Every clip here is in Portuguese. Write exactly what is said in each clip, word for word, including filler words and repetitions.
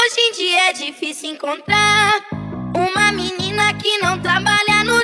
Hoje em dia é difícil encontrar uma menina que não trabalha no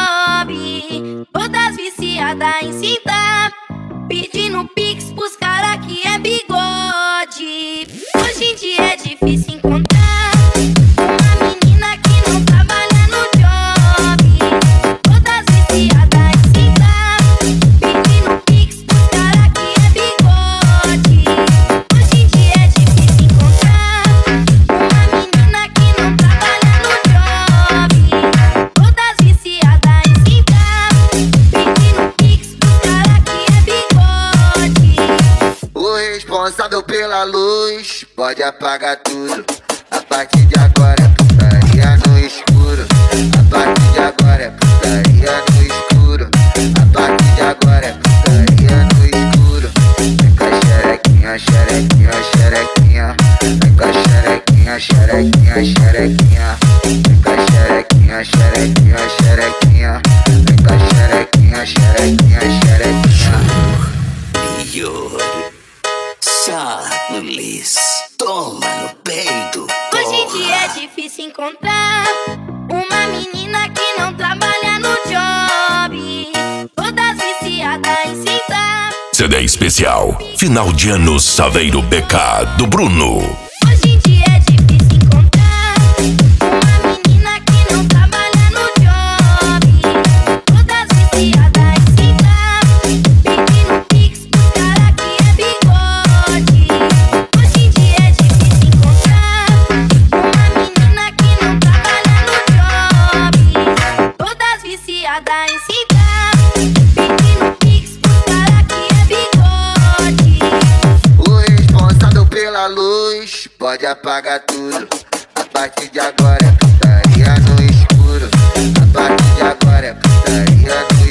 job, todas viciadas em cinta, pedindo pix pros cara que é bigode. Hoje em dia é difícil encontrar uma menina que não trabalha no job, todas viciadas em cinta, pedindo pix pros cara que é bigode. Hoje em dia é difícil encontrar uma menina que não trabalha no job, todas viciadas em cinta, pedindo pix pros cara que é bigode. O responsável pela luz pode apagar tudo. A partir de agora é putaria no escuro. A partir de agora é putaria no escuro. A partir de agora é putaria no escuro. Vem com a xerequinha, xerequinha, xerequinha. Vem com a xerequinha, xerequinha, xerequinha. Vem com a xerequinha, xerequinha, xerequinha. Vem com a xerequinha, xerequinha, xerequinha. Yuri, Charles, toma no peito. Hoje em dia é difícil encontrar uma menina que não trabalha no job, todas viciadas em cinta. C D especial Final de Ano Saveiro B K do Bruno. Hoje em dia é difícil encontrar uma menina que não trabalha no job, todas viciadas em cinta, pedindo pix pros cara que é bigode. Hoje em dia é difícil encontrar uma menina que não trabalha no job, todas viciadas em cinta, pedindo pix pros cara que é bigode. O responsável pela luz pode apagar tudo. A partir de agora é putaria no escuro. A partir de agora é putaria no